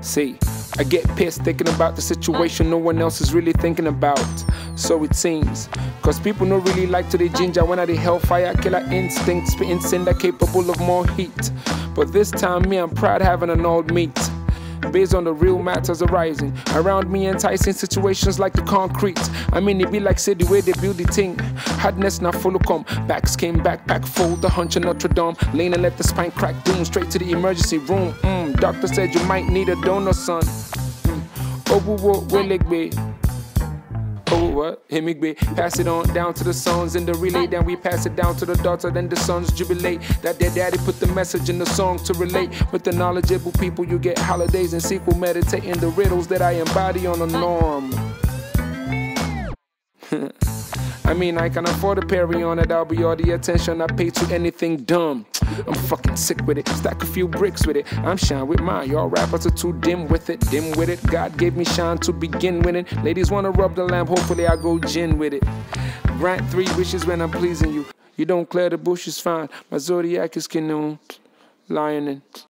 See, I get pissed thinking about the situation no one else is really thinking about. So it seems, cause people don't really like to the ginger when I the hellfire killer instinct, spitting cinder capable of more heat. But this time me, I'm proud having an old meat. Based on the real matters arising around me, enticing situations like the concrete. I mean, it be like say the way they build the thing. Hardness not full of come. Backs came backpack full, the hunch of Notre Dame. Lane and let the spine crack, doom straight to the emergency room. Doctor said you might need a donor, son. Oh, what? Hemigbe. Pass it on down to the sons in the relay. Then we pass it down to the daughter. Then the sons jubilate that their daddy put the message in the song to relate. With the knowledgeable people, you get holidays and sequel meditating the riddles that I embody on a norm. I mean, I can afford to parry on it. I'll be all the attention I pay to anything dumb. I'm fucking sick with it. Stack a few bricks with it. I'm shine with mine. Y'all rappers are too dim with it. Dim with it. God gave me shine to begin with it. Ladies wanna rub the lamp. Hopefully I go gin with it. Grant 3 wishes when I'm pleasing you. You don't clear the bushes fine. My zodiac is Canoe. Lionin.